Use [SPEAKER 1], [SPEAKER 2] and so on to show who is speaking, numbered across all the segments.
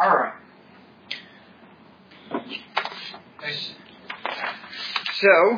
[SPEAKER 1] All right. So,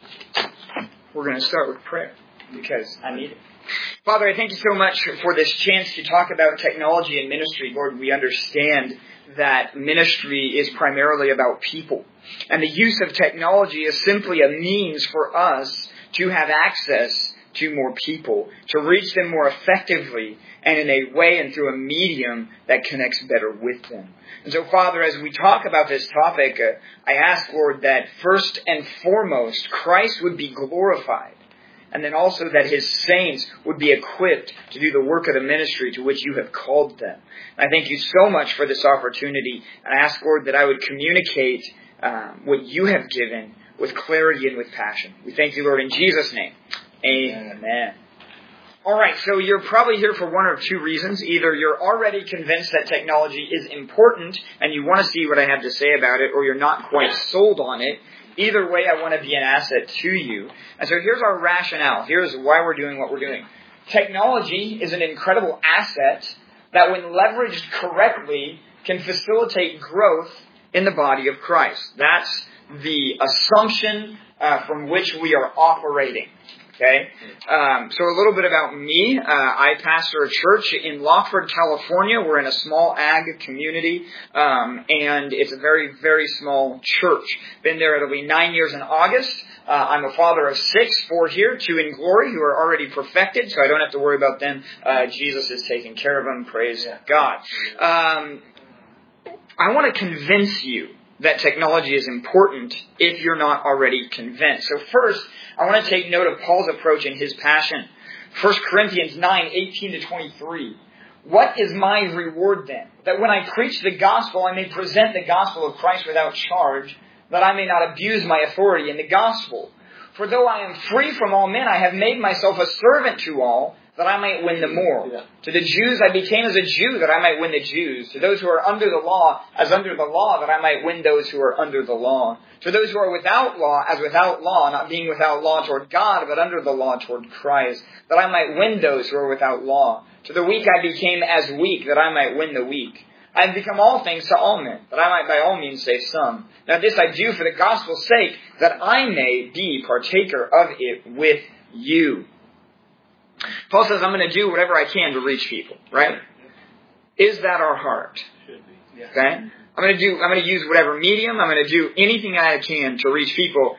[SPEAKER 1] we're going to start with prayer because I need it. Father, I thank you so much for this chance to talk about technology and ministry. Lord, we understand that ministry is primarily about people. And the use of technology is simply a means for us to have access to more people, to reach them more effectively and in a way and through a medium that connects better with them. And so, Father, as we talk about this topic, I ask, Lord, that first and foremost, Christ would be glorified. And then also that His saints would be equipped to do the work of the ministry to which you have called them. And I thank you so much for this opportunity. And I ask, Lord, that I would communicate what you have given with clarity and with passion. We thank you, Lord, in Jesus' name. Amen. All right, so you're probably here for one or two reasons. Either you're already convinced that technology is important and you want to see what I have to say about it, or you're not quite sold on it. Either way, I want to be an asset to you. And so here's our rationale. Here's why we're doing what we're doing. Technology is an incredible asset that, when leveraged correctly, can facilitate growth in the body of Christ. That's the assumption from which we are operating. Okay, so a little bit about me. I pastor a church in Lockford, California. We're in a small ag community, and it's a very, very small church. Been there, it'll be 9 years in August. I'm a father of 6, 4 here, 2 in glory, who are already perfected, so I don't have to worry about them. Jesus is taking care of them. Praise God. I want to convince you that technology is important if you're not already convinced. So first, I want to take note of Paul's approach in his passion. 1 Corinthians 9:18-23. What is my reward then? That when I preach the gospel, I may present the gospel of Christ without charge, that I may not abuse my authority in the gospel. For though I am free from all men, I have made myself a servant to all, that I might win the more. Yeah. To the Jews I became as a Jew, that I might win the Jews. To those who are under the law, as under the law, that I might win those who are under the law. To those who are without law, as without law, not being without law toward God, but under the law toward Christ, that I might win those who are without law. To the weak I became as weak, that I might win the weak. I have become all things to all men, that I might by all means save some. Now this I do for the gospel's sake, that I may be partaker of it with you. Paul says, I'm going to do whatever I can to reach people, right? Is that our heart?
[SPEAKER 2] Should be. Yeah.
[SPEAKER 1] Okay? I'm going to use whatever medium. I'm going to do anything I can to reach people.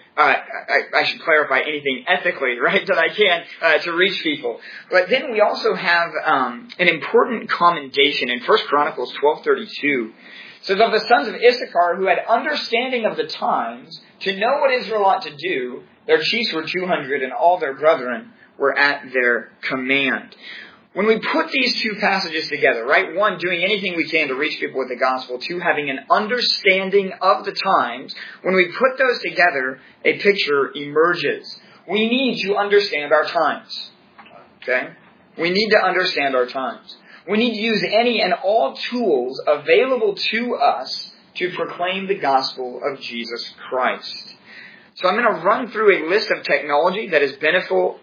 [SPEAKER 1] I should clarify anything ethically, right, that I can to reach people. But then we also have an important commendation in 1 Chronicles 12:32. It says, of the sons of Issachar who had understanding of the times, to know what Israel ought to do, their chiefs were 200 and all their brethren were at their command. When we put these two passages together, right, 1, doing anything we can to reach people with the gospel, 2, having an understanding of the times, when we put those together, a picture emerges. We need to understand our times. Okay? We need to understand our times. We need to use any and all tools available to us to proclaim the gospel of Jesus Christ. So I'm going to run through a list of technology that is beneficial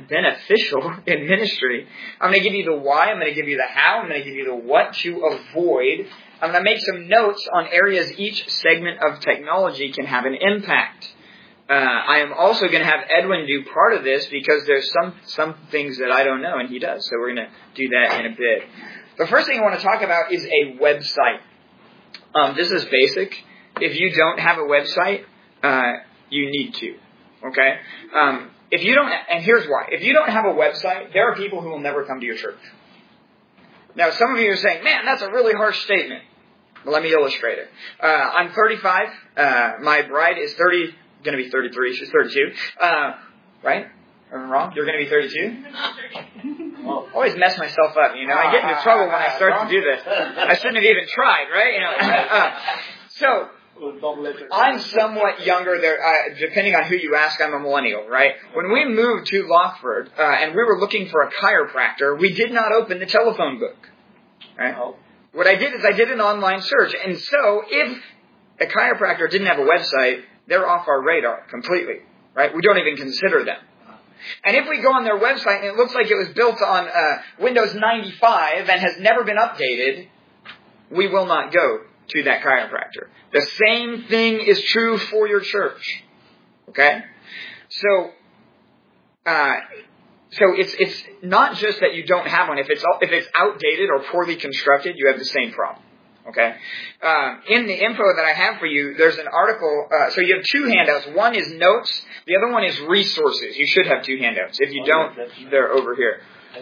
[SPEAKER 1] in ministry. I'm going to give you the why. I'm going to give you the how. I'm going to give you the what to avoid. I'm going to make some notes on areas each segment of technology can have an impact. I am also going to have Edwin do part of this because there's some things that I don't know, and he does. So we're going to do that in a bit. The first thing I want to talk about is a website. This is basic. If you don't have a website, you need to. Okay? If you don't, and here's why. If you don't have a website, there are people who will never come to your church. Now, some of you are saying, man, that's a really harsh statement. Well, let me illustrate it. I'm 35. My bride is going to be 33. She's 32. Right? Am I wrong? You're going to be 32? I always mess myself up, you know. I get into trouble when I start to do this. I shouldn't have even tried, right? You know. So, I'm somewhat younger there, depending on who you ask, I'm a millennial, right? When we moved to Lockford, and we were looking for a chiropractor, we did not open the telephone book, right? Oh. What I did is I did an online search, and so if a chiropractor didn't have a website, they're off our radar completely, right? We don't even consider them. And if we go on their website and it looks like it was built on Windows 95 and has never been updated, we will not go to that chiropractor. The same thing is true for your church. Okay? So it's not just that you don't have one. If it's outdated or poorly constructed, you have the same problem. Okay? In the info that I have for you, there's an article. So you have two handouts. One is notes. The other one is resources. You should have two handouts. If you don't, they're over here.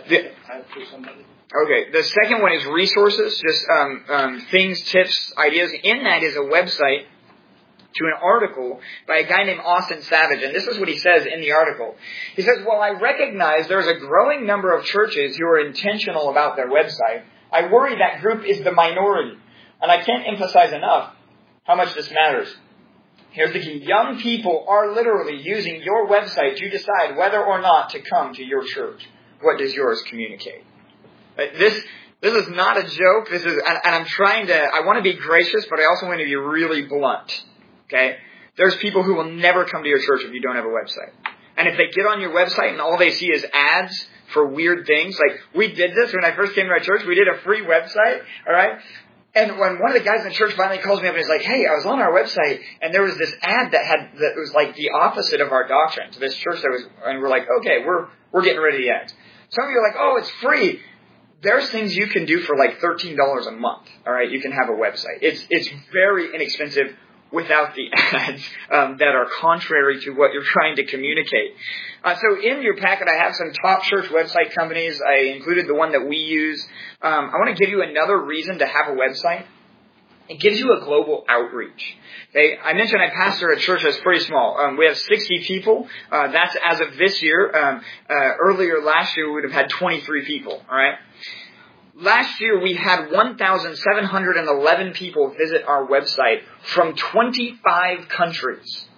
[SPEAKER 1] Okay, the second one is resources, just things, tips, ideas. In that is a website to an article by a guy named Austin Savage, and this is what he says in the article. He says, "Well, I recognize there's a growing number of churches who are intentional about their website. I worry that group is the minority, and I can't emphasize enough how much this matters. Here's the key. Young people are literally using your website to decide whether or not to come to your church. What does yours communicate?" This is not a joke. This is, and I want to be gracious, but I also want to be really blunt. Okay? There's people who will never come to your church if you don't have a website. And if they get on your website and all they see is ads for weird things, like we did this when I first came to our church, we did a free website, alright? And when one of the guys in the church finally calls me up and he's like, "Hey, I was on our website and there was this ad that was like the opposite of our doctrine to this church and we're like, okay, we're getting rid of the ads." Some of you are like, "Oh, it's free." There's things you can do for like $13 a month. All right, you can have a website. It's very inexpensive without the ads that are contrary to what you're trying to communicate. So in your packet, I have some top church website companies. I included the one that we use. I want to give you another reason to have a website. It gives you a global outreach. Okay, I mentioned I pastor a church that's pretty small. We have 60 people. That's as of this year. Earlier last year, we would have had 23 people. All right. Last year, we had 1,711 people visit our website from 25 countries.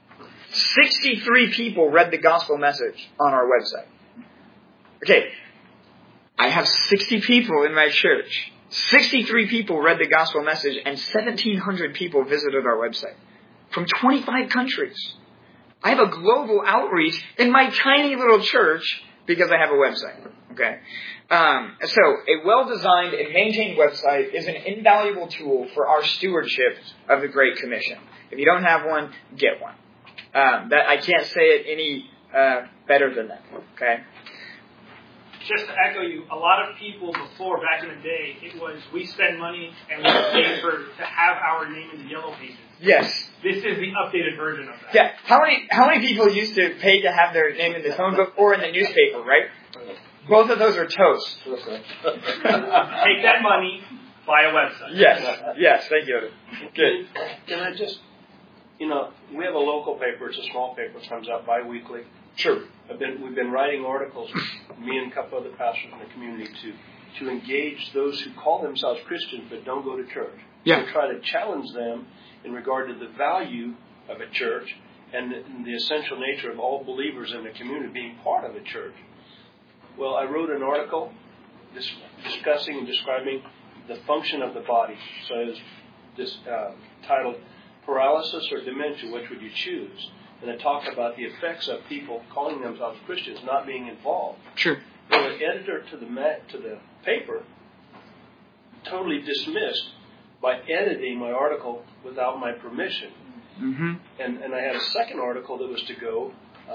[SPEAKER 1] 63 people read the gospel message on our website. Okay, I have 60 people in my church. 63 people read the gospel message and 1,700 people visited our website from 25 countries. I have a global outreach in my tiny little church because I have a website. Okay, so a well-designed and maintained website is an invaluable tool for our stewardship of the Great Commission. If you don't have one, get one. That I can't say it any better than that. Okay.
[SPEAKER 2] Just to echo you, a lot of people before, back in the day, it was we spend money and we pay to have our name in the yellow pages.
[SPEAKER 1] Yes.
[SPEAKER 2] This is the updated version of that.
[SPEAKER 1] Yeah. How many people used to pay to have their name in the phone book or in the newspaper, right? Both of those are toast.
[SPEAKER 2] Take that money, buy a website.
[SPEAKER 1] Yes, thank you. Good.
[SPEAKER 3] Can I just, we have a local paper. It's a small paper. It comes out bi-weekly.
[SPEAKER 1] Sure.
[SPEAKER 3] We've been writing articles, me and a couple other pastors in the community, to engage those who call themselves Christians but don't go to church.
[SPEAKER 1] Yeah.
[SPEAKER 3] To try to challenge them in regard to the value of a church and the essential nature of all believers in the community being part of a church. Well, I wrote an article discussing and describing the function of the body. So it was titled Paralysis or Dementia, Which Would You Choose? And I talked about the effects of people calling themselves Christians not being involved.
[SPEAKER 1] Sure.
[SPEAKER 3] Well, the editor to the paper totally dismissed by editing my article without my permission.
[SPEAKER 1] Mm-hmm.
[SPEAKER 3] And I had a second article that was to go,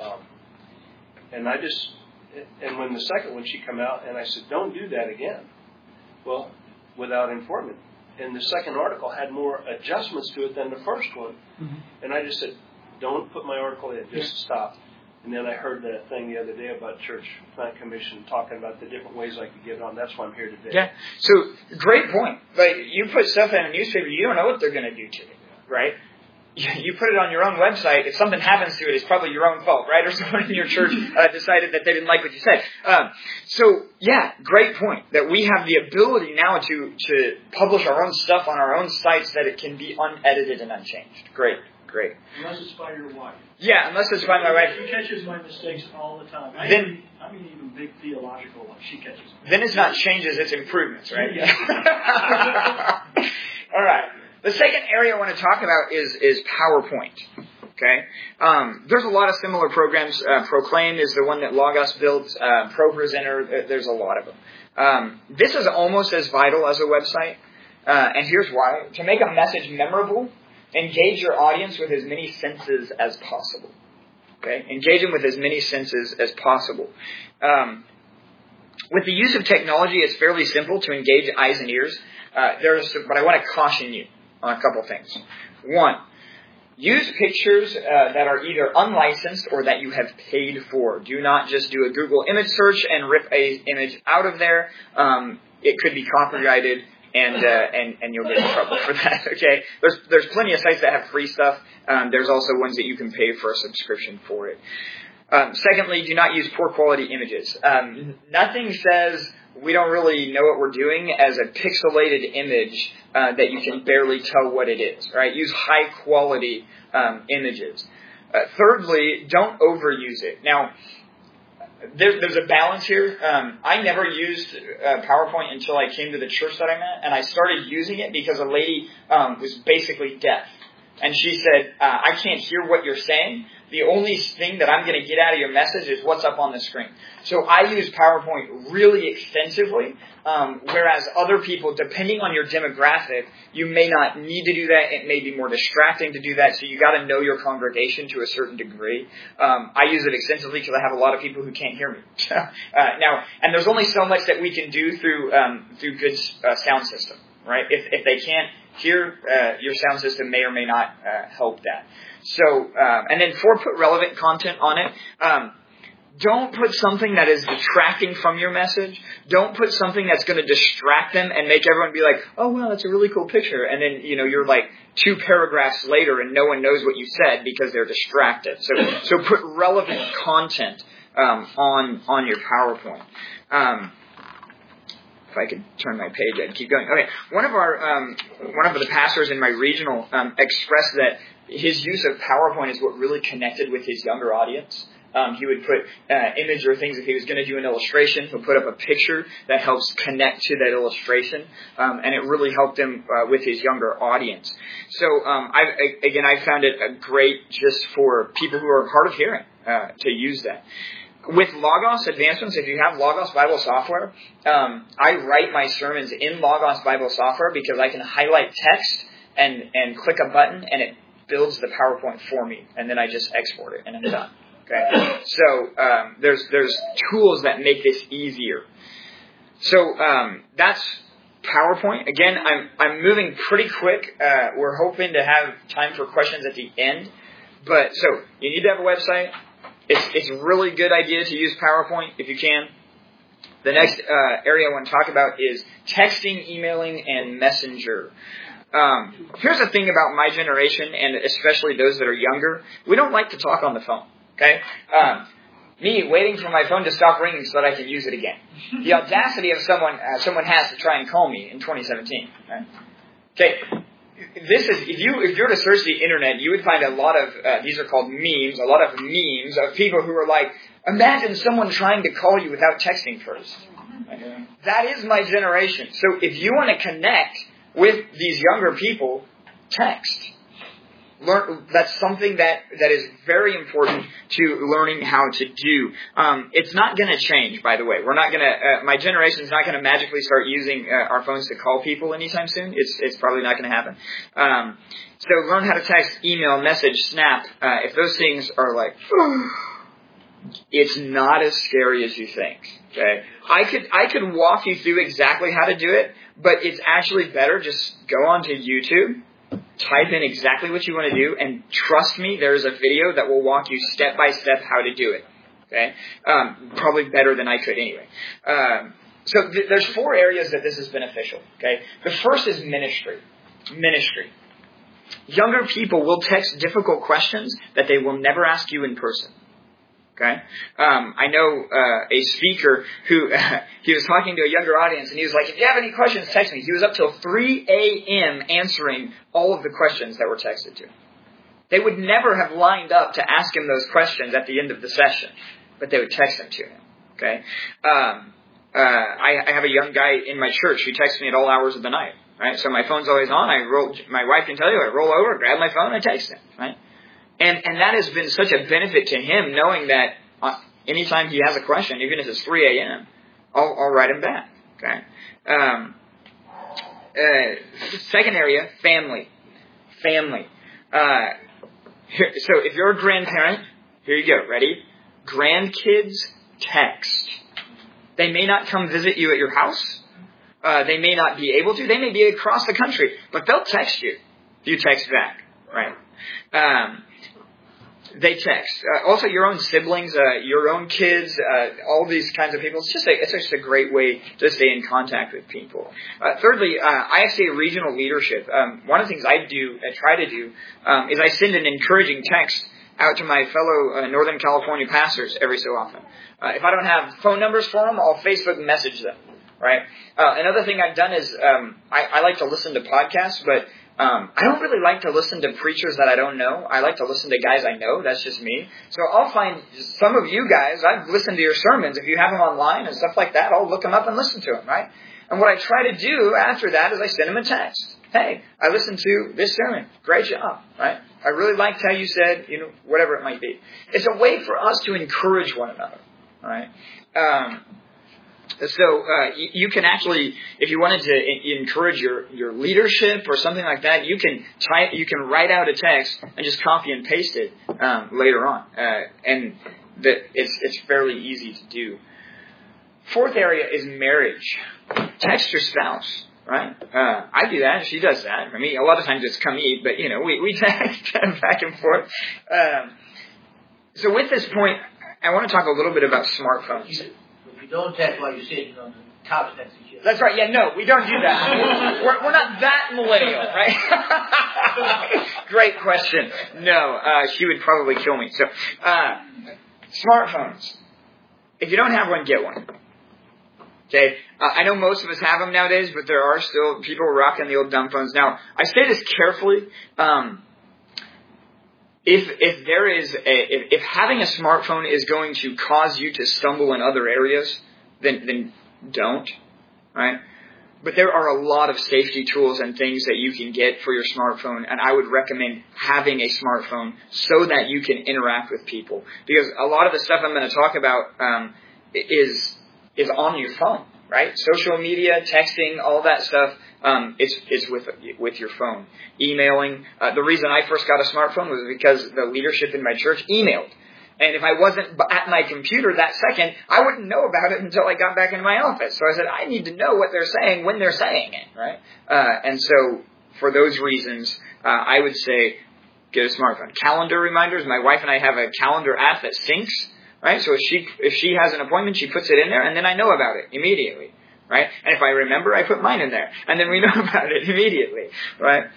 [SPEAKER 3] and when the second one she come out, and I said, "Don't do that again." Well, without informing. And the second article had more adjustments to it than the first one.
[SPEAKER 1] Mm-hmm.
[SPEAKER 3] And I just said, "Don't put my article in, just stop." And then I heard that thing the other day about Church Plant Commission talking about the different ways I could get on. That's why I'm here today.
[SPEAKER 1] Yeah. So, great point. Like, you put stuff in a newspaper, you don't know what they're going to do to it, right? You put it on your own website. If something happens to it, it's probably your own fault, right? Or someone in your church decided that they didn't like what you said. So, yeah, great point. That we have the ability now to publish our own stuff on our own sites that it can be unedited and unchanged. Great.
[SPEAKER 4] Unless it's by your wife.
[SPEAKER 1] Yeah, unless it's by my wife.
[SPEAKER 4] She catches my mistakes all the time. I mean even big theological ones. She catches them.
[SPEAKER 1] Then it's not changes, it's improvements, right?
[SPEAKER 4] Yeah.
[SPEAKER 1] All right. The second area I want to talk about is PowerPoint. Okay? There's a lot of similar programs. Proclaim is the one that Logos builds. ProPresenter, there's a lot of them. This is almost as vital as a website. And here's why. To make a message memorable, engage your audience with as many senses as possible. Okay? Engage them with as many senses as possible. With the use of technology, it's fairly simple to engage eyes and ears. But I want to caution you on a couple things. One, use pictures that are either unlicensed or that you have paid for. Do not just do a Google image search and rip an image out of there. It could be copyrighted, and you'll get in trouble for that. Okay, there's plenty of sites that have free stuff. There's also ones that you can pay for a subscription for it. Secondly, do not use poor quality images. Nothing says we don't really know what we're doing as a pixelated image that you can barely tell what it is. Right? Use high quality images. Thirdly, don't overuse it. Now, there's a balance here. I never used PowerPoint until I came to the church that I'm at, and I started using it because a lady was basically deaf. And she said, I can't hear what you're saying. The only thing that I'm going to get out of your message is what's up on the screen. So I use PowerPoint really extensively, whereas other people, depending on your demographic, you may not need to do that. It may be more distracting to do that, so you got to know your congregation to a certain degree. I use it extensively because I have a lot of people who can't hear me. Now, and there's only so much that we can do through good sound system, right? If they can't hear, your sound system may or may not help that. So, and then 4, put relevant content on it. Don't put something that is detracting from your message. Don't put something that's going to distract them and make everyone be like, oh, wow, that's a really cool picture. And then, you're like 2 paragraphs later and no one knows what you said because they're distracted. So put relevant content on your PowerPoint. If I could turn my page, I'd keep going. Okay, one of the pastors in my regional expressed that his use of PowerPoint is what really connected with his younger audience. He would put image or things. If he was going to do an illustration, he'll put up a picture that helps connect to that illustration, and it really helped him with his younger audience. So, I found it great just for people who are hard of hearing to use that. With Logos Advancements, if you have Logos Bible software, I write my sermons in Logos Bible software because I can highlight text and click a button, and it builds the PowerPoint for me, and then I just export it, and I'm done. Okay, so there's tools that make this easier. So that's PowerPoint. Again, I'm moving pretty quick. We're hoping to have time for questions at the end. But so you need to have a website. It's a really good idea to use PowerPoint if you can. The next area I want to talk about is texting, emailing, and Messenger. Here's the thing about my generation, and especially those that are younger. We don't like to talk on the phone. Okay? Me waiting for my phone to stop ringing so that I can use it again. The audacity of someone has to try and call me in 2017. Right? Okay. This is, if you were to search the internet, you would find a lot of, these are called memes, a lot of memes of people who are like, imagine someone trying to call you without texting first. That is my generation. So if you want to connect with these younger people, text. That's something that is very important to learning how to do. It's not going to change, by the way. We're not going to. My generation is not going to magically start using our phones to call people anytime soon. It's probably not going to happen. So learn how to text, email, message, snap. If those things are like, it's not as scary as you think. Okay, I could walk you through exactly how to do it, but it's actually better just go onto YouTube. Type in exactly what you want to do, and trust me, there is a video that will walk you step by step how to do it. Okay, probably better than I could anyway. So there's 4 areas that this is beneficial. Okay, the first is ministry. Ministry. Younger people will text difficult questions that they will never ask you in person. Okay, I know a speaker who he was talking to a younger audience, and he was like, "If you have any questions, text me." He was up till 3 a.m. answering all of the questions that were texted to him. They would never have lined up to ask him those questions at the end of the session, but they would text them to him. Okay, I have a young guy in my church who texts me at all hours of the night. Right, so my phone's always on. My wife can tell you, I roll over, grab my phone, and text him. Right. And that has been such a benefit to him, knowing that anytime he has a question, even if it's 3 a.m., I'll write him back. Okay. Second area, family. Family. So if you're a grandparent, here you go. Ready? Grandkids text. They may not come visit you at your house. They may not be able to. They may be across the country. But they'll text you. You text back. Right? They text. Also, your own siblings, your own kids, all these kinds of people. It's just a great way to stay in contact with people. Thirdly, IFCA regional leadership. One of the things I try to do, is I send an encouraging text out to my fellow Northern California pastors every so often. If I don't have phone numbers for them, I'll Facebook message them. Right? Another thing I've done is I like to listen to podcasts, but I don't really like to listen to preachers that I don't know. I like to listen to guys I know. That's just me. So I'll find some of you guys, I've listened to your sermons. If you have them online and stuff like that, I'll look them up and listen to them, right? And what I try to do after that is I send them a text. Hey, I listened to this sermon. Great job, right? I really liked how you said, whatever it might be. It's a way for us to encourage one another, all right? So you can actually, if you wanted to encourage your leadership or something like that, you can write out a text and just copy and paste it later on, and it's fairly easy to do. Fourth area is marriage. Text your spouse, right? I do that. She does that. I mean, a lot of times it's come eat, but we text back and forth. So with this point, I want to talk a little bit about smartphones.
[SPEAKER 5] You don't text while you're sitting on the couch next to each other.
[SPEAKER 1] That's right. Yeah, no, we don't do that. We're not that millennial, right? Great question. No, she would probably kill me. So, smartphones. If you don't have one, get one. Okay? I know most of us have them nowadays, but there are still people rocking the old dumb phones. Now, I say this carefully. If having a smartphone is going to cause you to stumble in other areas, then don't, right? But there are a lot of safety tools and things that you can get for your smartphone, and I would recommend having a smartphone so that you can interact with people. Because a lot of the stuff I'm going to talk about is on your phone, right? Social media, texting, all that stuff. It's with your phone. Emailing. The reason I first got a smartphone was because the leadership in my church emailed. And if I wasn't at my computer that second, I wouldn't know about it until I got back into my office. So I said, I need to know what they're saying when they're saying it, right? And so for those reasons, I would say get a smartphone. Calendar reminders. My wife and I have a calendar app that syncs, right? So if she has an appointment, she puts it in there, and then I know about it immediately. Right? And if I remember, I put mine in there. And then we know about it immediately. Right?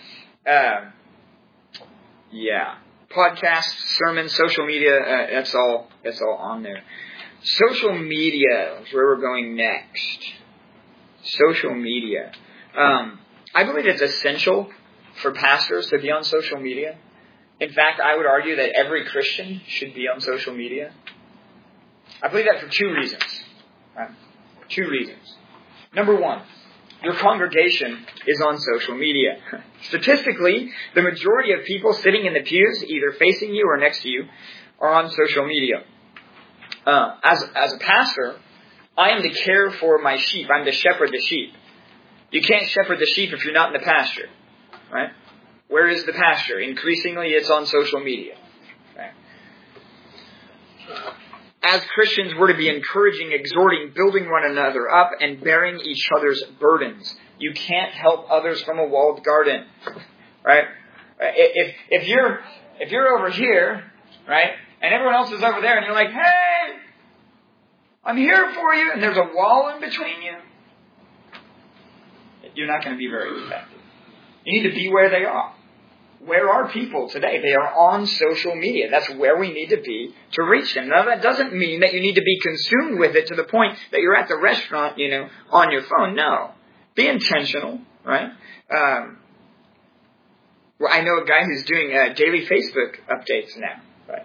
[SPEAKER 1] Yeah. Podcasts, sermons, social media, that's all on there. Social media is where we're going next. Social media. I believe it's essential for pastors to be on social media. In fact, I would argue that every Christian should be on social media. I believe that for two reasons. Right? 2 reasons. Number 1, your congregation is on social media. Statistically, the majority of people sitting in the pews, either facing you or next to you, are on social media. As a pastor, I am to care for my sheep. I'm to shepherd the sheep. You can't shepherd the sheep if you're not in the pasture. Right? Where is the pasture? Increasingly, it's on social media. Right? As Christians, we're to be encouraging, exhorting, building one another up, and bearing each other's burdens. You can't help others from a walled garden, right? If you're over here, right, and everyone else is over there, and you're like, hey, I'm here for you, and there's a wall in between you, you're not going to be very effective. You need to be where they are. Where are people today? They are on social media. That's where we need to be to reach them. Now, that doesn't mean that you need to be consumed with it to the point that you're at the restaurant, on your phone. No. Be intentional, right? Well, I know a guy who's doing daily Facebook updates now,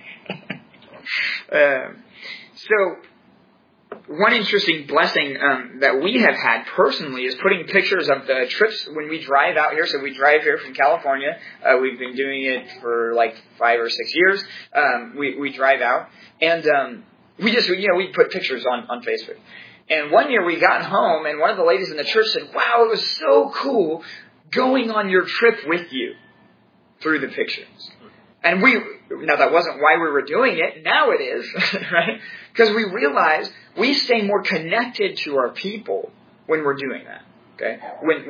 [SPEAKER 1] right? So, one interesting blessing that we have had personally is putting pictures of the trips when we drive out here. So we drive here from California. We've been doing it for like 5 or 6 years. We drive out, and we put pictures on Facebook. And one year we got home, and one of the ladies in the church said, "Wow, it was so cool going on your trip with you," through the pictures. And now that wasn't why we were doing it. Now it is, right? Because we realize we stay more connected to our people when we're doing that. Okay,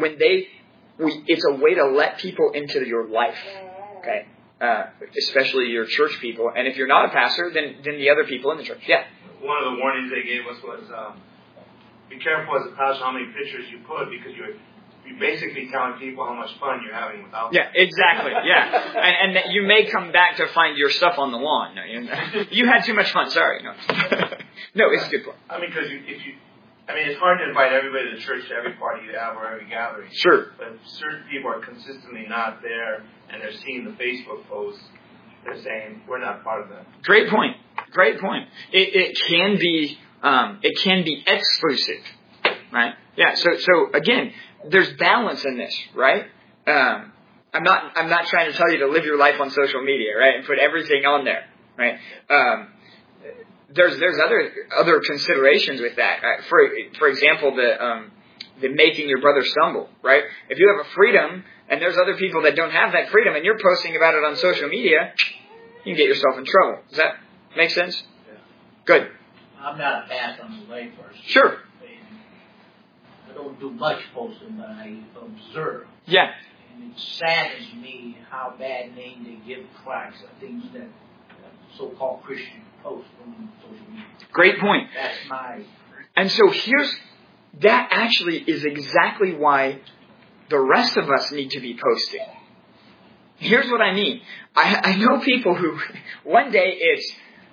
[SPEAKER 1] it's a way to let people into your life. Okay, especially your church people. And if you're not a pastor, then the other people in the church. Yeah.
[SPEAKER 6] One of the warnings they gave us was, be careful as a pastor how many pictures you put, because you're basically telling people how much fun you're having without them.
[SPEAKER 1] Yeah, exactly. Yeah, and you may come back to find your stuff on the lawn. You had too much fun. Sorry. No, it's a good point.
[SPEAKER 6] I mean, because it's hard to invite everybody to the church to every party you have or every gathering.
[SPEAKER 1] Sure.
[SPEAKER 6] But if certain people are consistently not there, and they're seeing the Facebook posts, they're saying we're not part of that.
[SPEAKER 1] Great point. It can be exclusive, right? Yeah. So again, there's balance in this, right? I'm not trying to tell you to live your life on social media, right, and put everything on there, right? There's other considerations with that. For example, the making your brother stumble, right? If you have a freedom and there's other people that don't have that freedom and you're posting about it on social media, you can get yourself in trouble. Does that make sense?
[SPEAKER 5] Yeah.
[SPEAKER 1] Good.
[SPEAKER 5] I'm not a pass on the lay person.
[SPEAKER 1] Sure.
[SPEAKER 5] I don't do much posting, but I observe.
[SPEAKER 1] Yeah.
[SPEAKER 5] And it saddens me how bad name they give Christ, the things that so-called Christians post on social media.
[SPEAKER 1] Great point.
[SPEAKER 5] That's my...
[SPEAKER 1] And so that actually is exactly why the rest of us need to be posting. Here's what I mean. I know people who, one day it's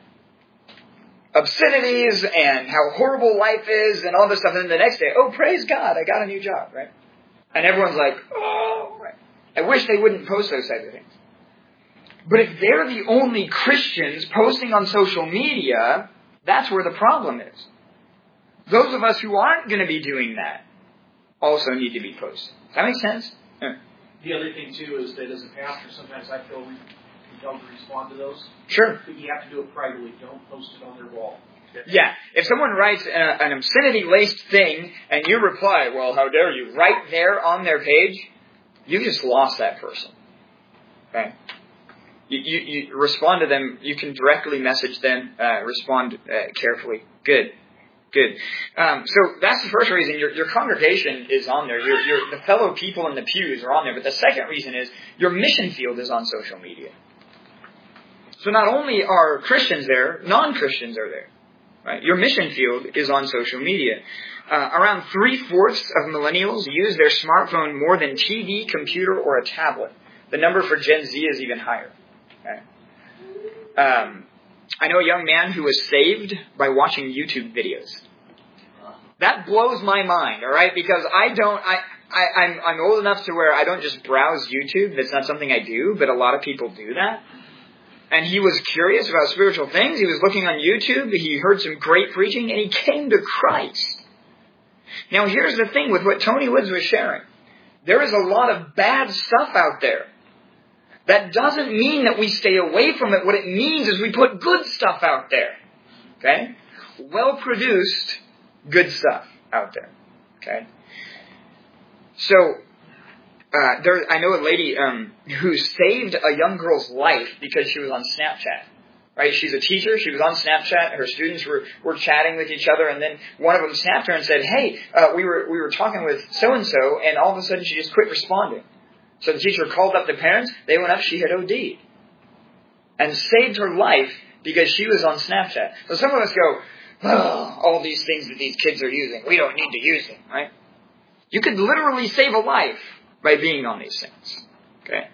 [SPEAKER 1] obscenities and how horrible life is and all this stuff, and then the next day, oh, praise God, I got a new job, right? And everyone's like, oh, right. I wish they wouldn't post those types of things. But if they're the only Christians posting on social media, that's where the problem is. Those of us who aren't going to be doing that also need to be posting. Does that make sense? Yeah.
[SPEAKER 4] The other thing, too, is that as a pastor, sometimes I feel we don't respond to those.
[SPEAKER 1] Sure.
[SPEAKER 4] But you have to do it privately. Don't post it on their wall.
[SPEAKER 1] Yeah. If someone writes an obscenity-laced thing and you reply, well, how dare you, right there on their page, you just lost that person. Okay? You respond to them. You can directly message them. Respond carefully. Good. So that's the first reason. Your congregation is on there. The fellow people in the pews are on there. But the second reason is your mission field is on social media. So not only are Christians there, non-Christians are there. Right? Your mission field is on social media. Around 3/4 of millennials use their smartphone more than TV, computer, or a tablet. The number for Gen Z is even higher. Okay? I know a young man who was saved by watching YouTube videos. That blows my mind, all right? Because I'm old enough to where I don't just browse YouTube. That's not something I do, but a lot of people do that. And he was curious about spiritual things. He was looking on YouTube. He heard some great preaching, and he came to Christ. Now, here's the thing with what Tony Woods was sharing. There is a lot of bad stuff out there. That doesn't mean that we stay away from it. What it means is we put good stuff out there. Okay? Well-produced, good stuff out there. Okay? So, I know a lady who saved a young girl's life because she was on Snapchat. Right? She's a teacher. She was on Snapchat. Her students were chatting with each other, and then one of them snapped her and said, "Hey, we were talking with so-and-so," and all of a sudden she just quit responding. So the teacher called up the parents. They went up. She had OD'd. And saved her life because she was on Snapchat. So some of us go, oh, all these things that these kids are using, we don't need to use them, right? You could literally save a life by being on these things. Okay?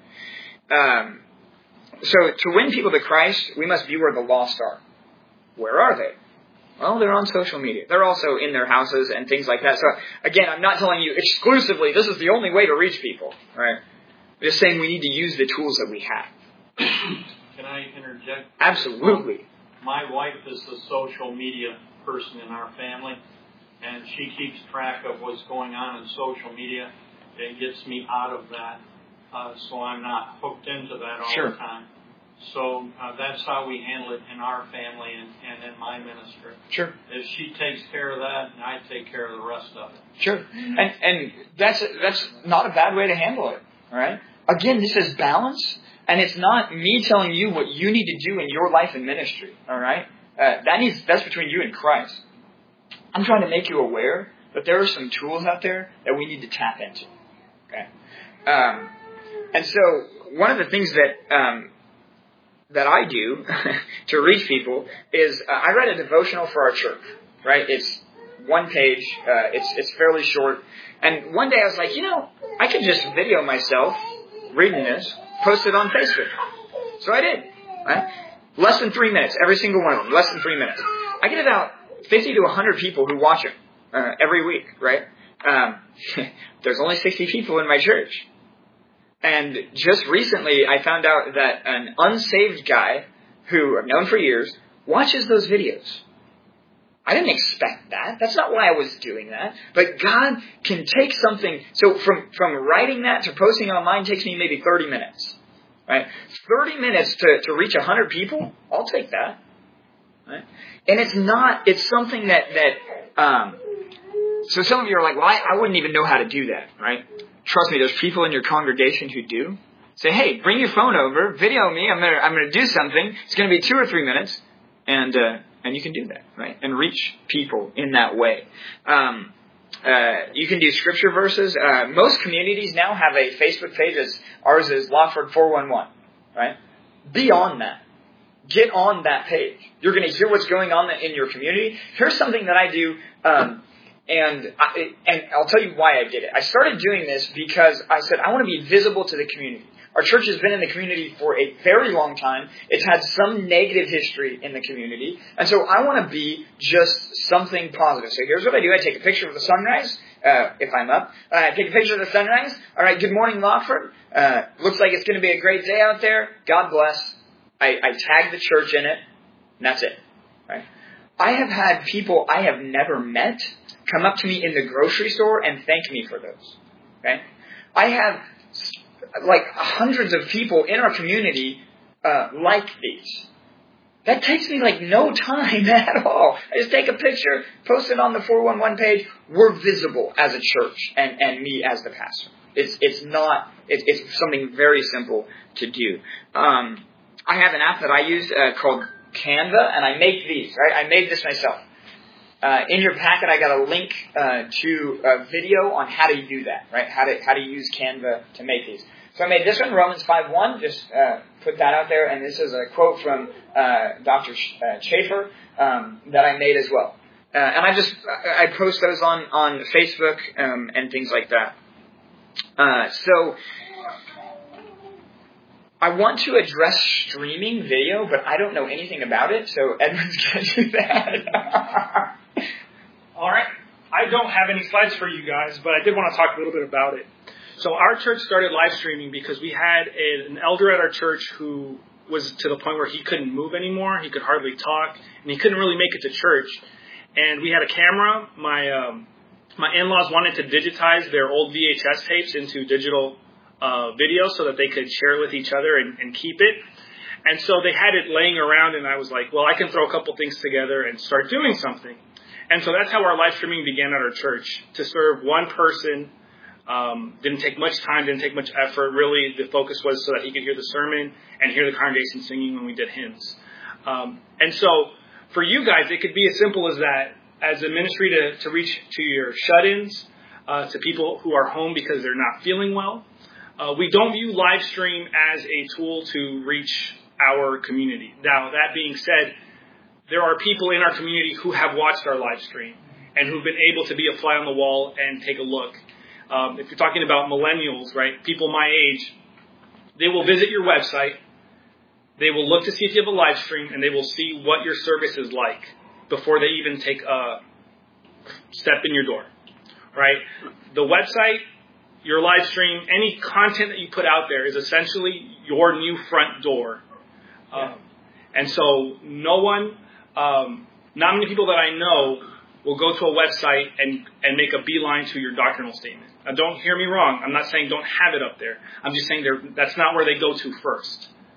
[SPEAKER 1] So to win people to Christ, we must be where the lost are. Where are they? Well, they're on social media. They're also in their houses and things like that. So, again, I'm not telling you exclusively this is the only way to reach people. Right? I'm just saying we need to use the tools that we have.
[SPEAKER 7] Can I interject?
[SPEAKER 1] Absolutely.
[SPEAKER 7] My wife is the social media person in our family, and she keeps track of what's going on in social media. It gets me out of that, so I'm not hooked into that all the time. So that's how we handle it in our family and in my ministry.
[SPEAKER 1] Sure.
[SPEAKER 7] Is she takes care of that, and I take care of the rest of it.
[SPEAKER 1] Sure. And that's not a bad way to handle it. All right. Again, this is balance, and it's not me telling you what you need to do in your life and ministry. All right. That's between you and Christ. I'm trying to make you aware that there are some tools out there that we need to tap into. Okay. And so one of the things that I do to reach people is I write a devotional for our church. Right. It's one page. It's fairly short. And one day I was like, I could just video myself reading this, post it on Facebook. So I did. Right? Less than 3 minutes, every single one of them. Less than 3 minutes. I get about 50 to 100 people who watch it every week. Right? There's only 60 people in my church. And just recently, I found out that an unsaved guy who I've known for years watches those videos. I didn't expect that. That's not why I was doing that. But God can take something. So from writing that to posting it online takes me maybe 30 minutes. Right? 30 minutes to reach 100 people, I'll take that. Right? And it's something that so some of you are like, well, I wouldn't even know how to do that. Right? Trust me, there's people in your congregation who do. Say, hey, bring your phone over, video me. I'm gonna do something. It's gonna be 2 or 3 minutes, and you can do that, right? And reach people in that way. You can do scripture verses. Most communities now have a Facebook page. Ours is Lockford 411, right? Be on that. Get on that page. You're going to hear what's going on in your community. Here's something that I do. And I'll tell you why I did it. I started doing this because I said, I want to be visible to the community. Our church has been in the community for a very long time. It's had some negative history in the community. And so I want to be just something positive. So here's what I do. I take a picture of the sunrise, if I'm up. I take a picture of the sunrise. All right, good morning, Lockford. Looks like it's going to be a great day out there. God bless. I tag the church in it, and that's it. Right? I have had people I have never met come up to me in the grocery store and thank me for those. Okay? I have like hundreds of people in our community like these. That takes me like no time at all. I just take a picture, post it on the 411 page. We're visible as a church and me as the pastor. It's something very simple to do. I have an app that I use called Canva, and I make these, right? I made this myself. In your packet, I got a link to a video on how to do that, right? How to use Canva to make these. So I made this one, Romans 5:1. Just put that out there, and this is a quote from Dr. Schaefer that I made as well. And I post those on Facebook and things like that. So I want to address streaming video, but I don't know anything about it, so Edmund's going to do that.
[SPEAKER 2] All right. I don't have any slides for you guys, but I did want to talk a little bit about it. So our church started live streaming because we had an elder at our church who was to the point where he couldn't move anymore. He could hardly talk, and he couldn't really make it to church. And we had a camera. My in-laws wanted to digitize their old VHS tapes into digital video so that they could share it with each other and keep it. And so they had it laying around, and I was like, well, I can throw a couple things together and start doing something. And so that's how our live streaming began at our church, to serve one person. Didn't take much time, didn't take much effort. Really, the focus was so that he could hear the sermon and hear the congregation singing when we did hymns. And so for you guys, it could be as simple as that, as a ministry to reach to your shut-ins, to people who are home because they're not feeling well. We don't view live stream as a tool to reach our community. Now, that being said, there are people in our community who have watched our live stream and who've been able to be a fly on the wall and take a look. If you're talking about millennials, right, people my age, they will visit your website, they will look to see if you have a live stream, and they will see what your service is like before they even take a step in your door, right? The website, your live stream, any content that you put out there is essentially your new front door. And so not many people that I know will go to a website and make a beeline to your doctrinal statement. Now, don't hear me wrong. I'm not saying don't have it up there. I'm just saying that's not where they go to first.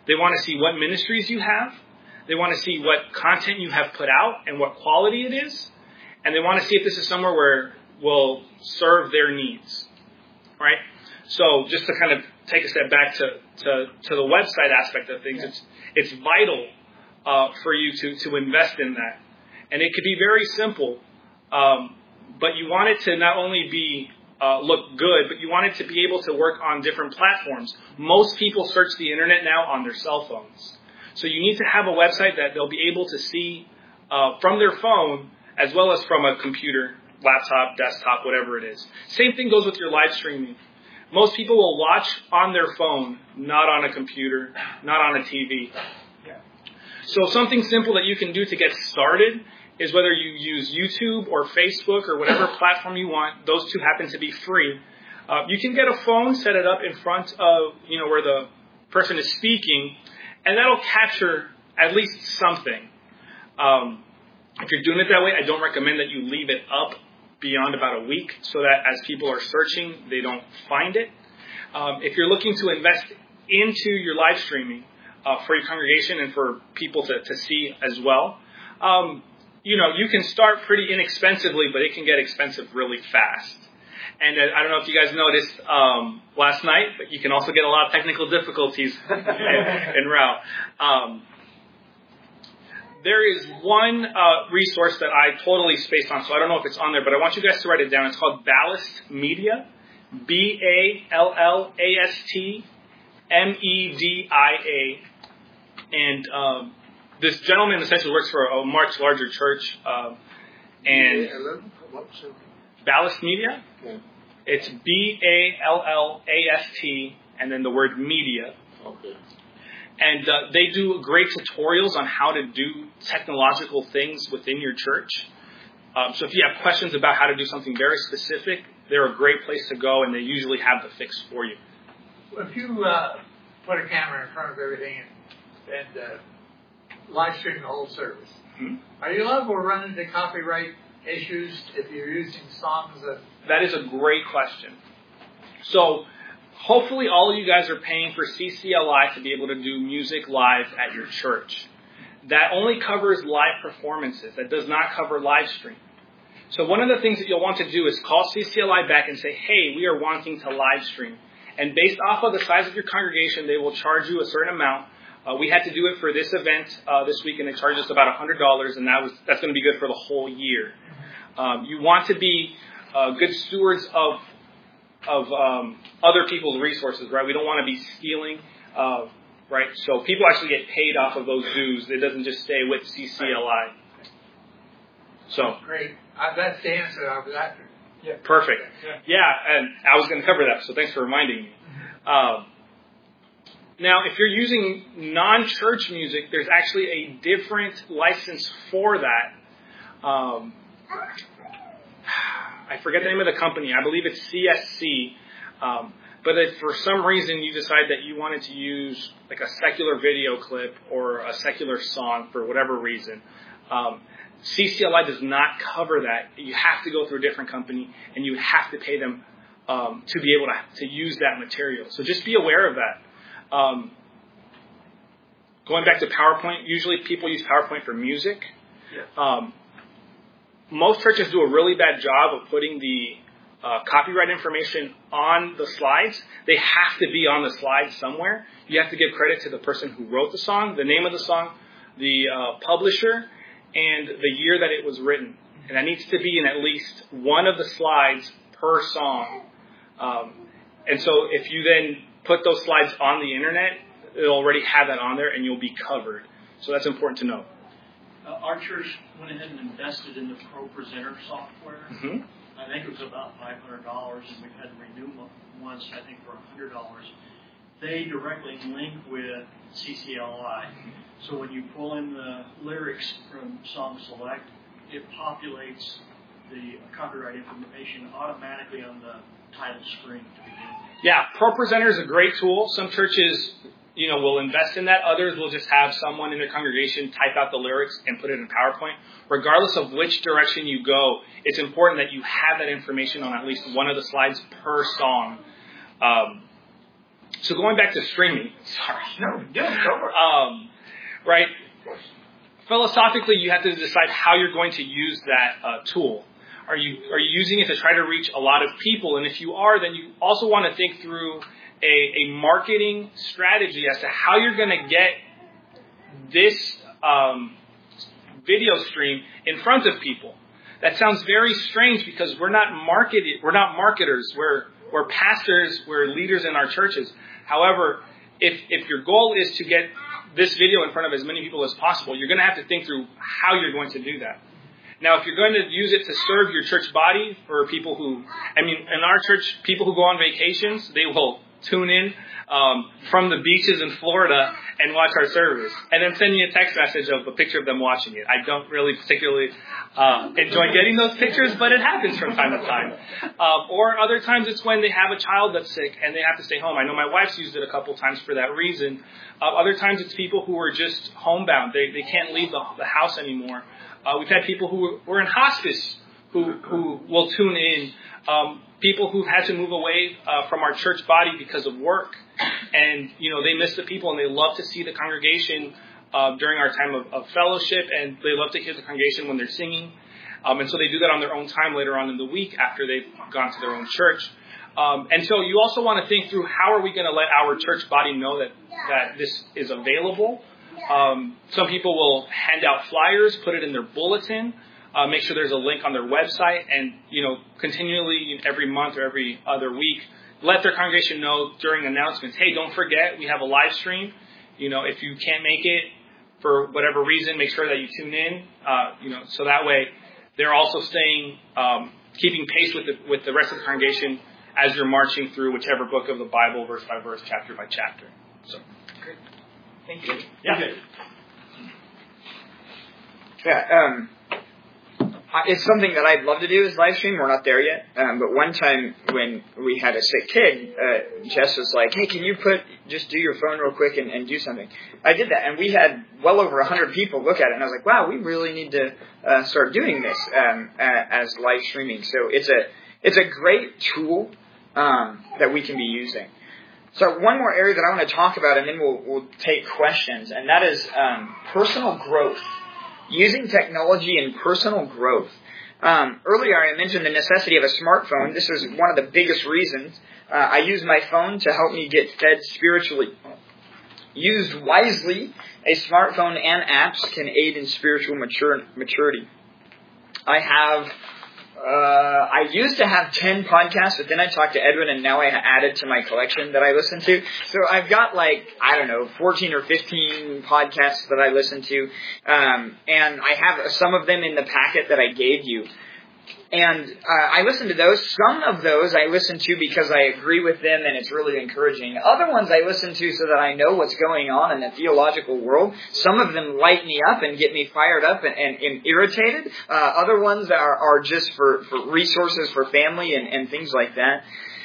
[SPEAKER 2] They want to see what ministries you have. They want to see what content you have put out and what quality it is. And they want to see if this is somewhere where will serve their needs. Right? So just to kind of take a step back to the website aspect of things, it's vital for you to invest in that. And it could be very simple, but you want it to not only be look good, but you want it to be able to work on different platforms. Most people search the internet now on their cell phones. So you need to have a website that they'll be able to see from their phone as well as from a computer, laptop, desktop, whatever it is. Same thing goes with your live streaming. Most people will watch on their phone, not on a computer, not on a TV. So something simple that you can do to get started is whether you use YouTube or Facebook or whatever platform you want. Those two happen to be free. You can get a phone, set it up in front of, where the person is speaking, and that'll capture at least something. If you're doing it that way, I don't recommend that you leave it up beyond about a week so that as people are searching, they don't find it. If you're looking to invest into your live streaming for your congregation and for people to see as well, you can start pretty inexpensively, but it can get expensive really fast. And I don't know if you guys noticed last night, but you can also get a lot of technical difficulties en route. There is one resource that I totally spaced on, so I don't know if it's on there, but I want you guys to write it down. It's called Ballast Media, BALLASTMEDIA. And this gentleman essentially works for a much larger church. And Ballast Media? Yeah. It's BALLAST and then the word media. Okay. And they do great tutorials on how to do technological things within your church. So if you have questions about how to do something very specific, they're a great place to go, and they usually have the fix for you.
[SPEAKER 8] Well, if you put a camera in front of everything and live stream the whole service, are you liable to run into copyright issues if you're using songs
[SPEAKER 2] That is a great question. So hopefully all of you guys are paying for CCLI to be able to do music live at your church. That only covers live performances. That does not cover live stream. So one of the things that you'll want to do is call CCLI back and say, hey, we are wanting to live stream. And based off of the size of your congregation, they will charge you a certain amount. We had to do it for this event this week, and they charged us about $100, and that's going to be good for the whole year. You want to be good stewards of other people's resources, right? We don't want to be stealing, right? So people actually get paid off of those dues. It doesn't just stay with CCLI. So
[SPEAKER 8] great. That's the answer I was after.
[SPEAKER 2] Yeah. Perfect. Yeah, and I was going to cover that, so thanks for reminding me. Now, if you're using non-church music, there's actually a different license for that. I forget the name of the company. I believe it's CSC. But if for some reason you decide that you wanted to use like a secular video clip or a secular song for whatever reason, CCLI does not cover that. You have to go through a different company, and you have to pay them to be able to use that material. So just be aware of that. Going back to PowerPoint, usually people use PowerPoint for music. Yeah. Most churches do a really bad job of putting the copyright information on the slides. They have to be on the slides somewhere. You have to give credit to the person who wrote the song, the name of the song, the publisher, and the year that it was written. And that needs to be in at least one of the slides per song. And so if you then put those slides on the internet, it'll already have that on there, and you'll be covered. So that's important to know.
[SPEAKER 4] Our church went ahead and invested in the ProPresenter software. Mm-hmm. I think it was about $500, and we've had to renew once, I think, for $100. They directly link with CCLI. So when you pull in the lyrics from Song Select, it populates the copyright information automatically on the title screen to begin with.
[SPEAKER 2] Yeah, ProPresenter is a great tool. Some churches, will invest in that. Others will just have someone in their congregation type out the lyrics and put it in PowerPoint. Regardless of which direction you go, it's important that you have that information on at least one of the slides per song. So going back to streaming, sorry.
[SPEAKER 1] No, yeah, go for it.
[SPEAKER 2] Right? Philosophically, you have to decide how you're going to use that tool. Are you using it to try to reach a lot of people? And if you are, then you also want to think through a marketing strategy as to how you're going to get this video stream in front of people. That sounds very strange because we're not marketers. We're pastors. We're leaders in our churches. However, if your goal is to get this video in front of as many people as possible, you're going to have to think through how you're going to do that. Now, if you're going to use it to serve your church body for people who, in our church, people who go on vacations, they will tune in from the beaches in Florida and watch our service, and then send me a text message of a picture of them watching it. I don't really particularly enjoy getting those pictures, but it happens from time to time. Or other times it's when they have a child that's sick and they have to stay home. I know my wife's used it a couple times for that reason. Other times it's people who are just homebound. They can't leave the house anymore. We've had people who were in hospice who will tune in. People who've had to move away from our church body because of work. And, they miss the people and they love to see the congregation during our time of fellowship, and they love to hear the congregation when they're singing. And so they do that on their own time later on in the week after they've gone to their own church. And so you also want to think through how are we going to let our church body know that this is available. Some people will hand out flyers, put it in their bulletin, make sure there's a link on their website, and, continually every month or every other week, let their congregation know during announcements, hey, don't forget, we have a live stream. If you can't make it for whatever reason, make sure that you tune in, so that way they're also staying, keeping pace with the rest of the congregation as you're marching through whichever book of the Bible, verse by verse, chapter by chapter. So,
[SPEAKER 1] great. Thank you.
[SPEAKER 2] Yeah.
[SPEAKER 7] Okay.
[SPEAKER 1] Yeah, it's something that I'd love to do is live stream. We're not there yet. But one time when we had a sick kid, Jess was like, hey, can you just do your phone real quick and do something? I did that, and we had well over 100 people look at it, and I was like, wow, we really need to start doing this as live streaming. So it's a great tool that we can be using. So one more area that I want to talk about, and then we'll take questions, and that is personal growth. Using technology in personal growth. Earlier I mentioned the necessity of a smartphone. This is one of the biggest reasons. I use my phone to help me get fed spiritually. Used wisely, a smartphone and apps can aid in spiritual maturity. I used to have 10 podcasts, but then I talked to Edwin, and now I added to my collection that I listen to. So I've got 14 or 15 podcasts that I listen to. And I have some of them in the packet that I gave you. And I listen to those. Some of those I listen to because I agree with them and it's really encouraging. Other ones I listen to so that I know what's going on in the theological world. Some of them light me up and get me fired up and irritated. Other ones are just for resources for family and things like that.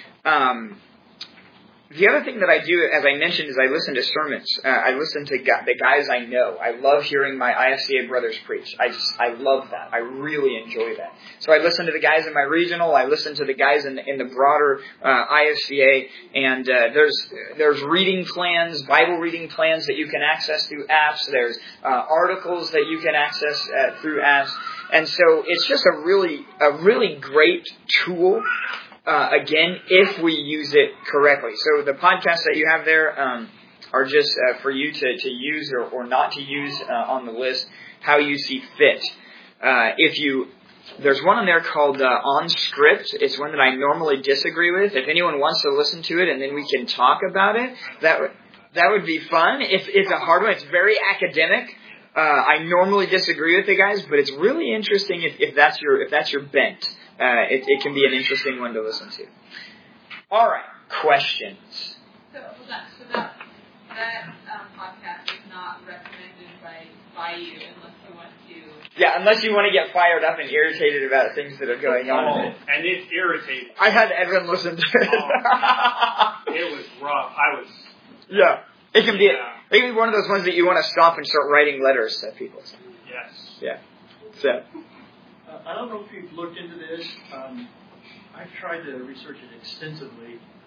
[SPEAKER 1] The other thing that I do, as I mentioned, is I listen to sermons. I listen to the guys I know. I love hearing my IFCA brothers preach. I love that. I really enjoy that. So I listen to the guys in my regional. I listen to the guys in the broader IFCA. And there's reading plans, Bible reading plans that you can access through apps. There's articles that you can access through apps. And so it's just a really great tool. Again, if we use it correctly. So the podcasts that you have there are just for you to use or not to use on the list, how you see fit. There's one on there called On Script. It's one that I normally disagree with. If anyone wants to listen to it and then we can talk about it, that would be fun. It's a hard one. It's very academic. I normally disagree with the guys, but it's really interesting if that's your bent. It can be an interesting one to listen to. All right, questions.
[SPEAKER 9] So that podcast is not recommended by you unless you want to.
[SPEAKER 1] Yeah, unless you want to get fired up and irritated about things that are going on.
[SPEAKER 7] And it's irritating.
[SPEAKER 1] I had Edwin listen to it.
[SPEAKER 7] It was rough.
[SPEAKER 1] Yeah, it can be one of those ones that you want to stop and start writing letters to people.
[SPEAKER 7] Yes.
[SPEAKER 1] Yeah. So.
[SPEAKER 4] I don't know if you've looked into this. I've tried to research it extensively,